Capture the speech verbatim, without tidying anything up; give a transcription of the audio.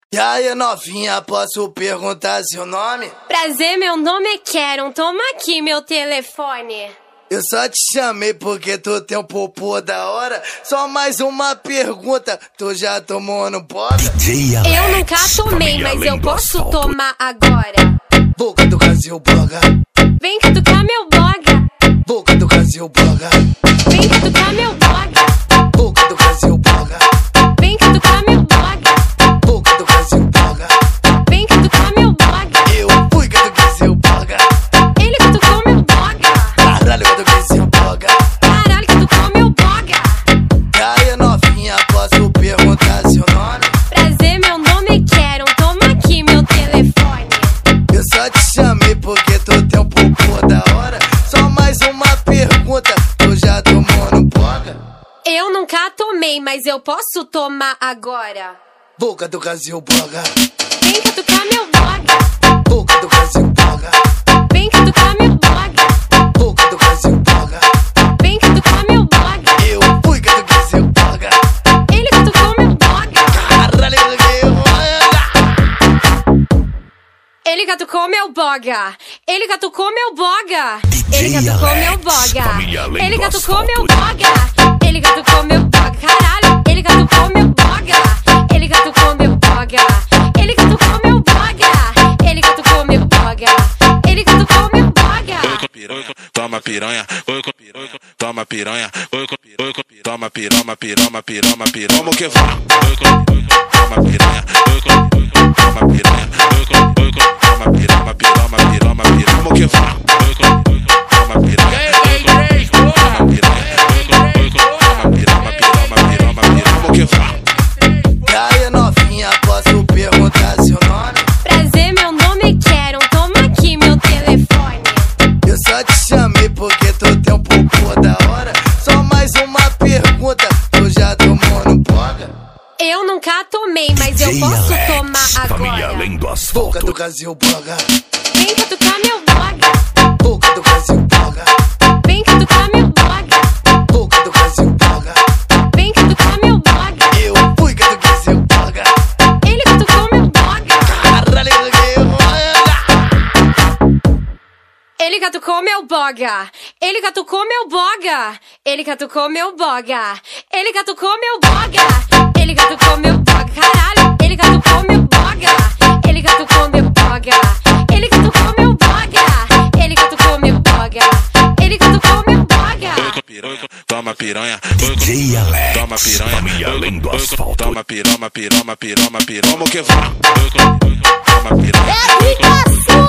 E aí, novinha, posso perguntar seu nome? Prazer, meu nome é Karen, toma aqui meu telefone. Eu só te chamei porque tu tem um popô da hora. Só mais uma pergunta, tu já tomou no boga? Eu nunca tomei, mas eu posso tomar agora. Boca do Brasil boga. Vem catucar meu boga. Boca do Brasil boga. Vem catucar meu boga. Boca do Brasil boga. Vem catucar meu boga. Boca do Brasil boga. Vem catucar meu boga. Eu fui catucar seu boga. Ele catucou meu boga. Caralho, catuquei seu boga. Caralho, catucou meu boga. E aí, novinha, posso perguntar seu nome? Prazer, meu nome é Karen, toma aqui meu telefone. Eu só te chamei porque tu tem um popô da hora. Só mais uma pergunta, tu já tomou no boga? Eu nunca tomei, mas eu posso tomar agora. Boca do Brasil boga. Vem catucar meu boga. Boca do Brasil boga. Vem catucar meu boga. Boca do Brasil boga. Vem catucar meu boga. Eu fui catucar seu boga. Ele catucou meu boga. Caralho, catuquei o boga. Ele catucou meu boga. Ele catucou meu boga. Ele catucou meu boga. Ele catucou meu boga. Ele catucou meu boga. Caralho, ele catucou meu boga. Ele catucou meu boga. Ele catucou meu boga. Ele catucou meu boga. Ele catucou meu boga. Toma piranha, oi com piranha, toma piranha, oi com piranha, toma piroma, piroma, piroma, piroma, como que vai? Oi com toma piranha, oi com toma piranha, oi com oi com toma piroma, piroma, piroma, piroma, como que vai? Oi com toma piranha, oi com toma piranha, oi com oi com toma piroma, piroma, piroma, piroma, como que vai? E aí, novinha, posso perguntar seu nome? Prazer, meu nome é Karen, toma aqui meu telefone. Eu só te chamei porque tu tem um popô da hora. Só mais uma pergunta, tu já tomou no boga? Eu nunca tomei, mas eu posso tomar agora. Boca do Brasil boga. Vem catucar meu boga. Boca do Brasil boga. Vem catucar meu boga. Boca do Brasil boga. Vem catucar meu boga. Eu fui catucar seu boga. Ele catucou meu boga. Caralho, catuquei o boga. Ele catucou meu boga. Ele catucou meu boga. Ele catucou meu boga. Ele catucou meu boga. Ele catucou meu boga. Caralho, ele catucou meu boga. Ele catucou meu boga. Ele catucou meu boga. Ele catucou meu boga. Ele catucou meu boga. Toma piranha, oi com toma piranha, além do asfalto, toma piroma, piroma, piroma, piroma, como que vai? Oi com toma piranha. É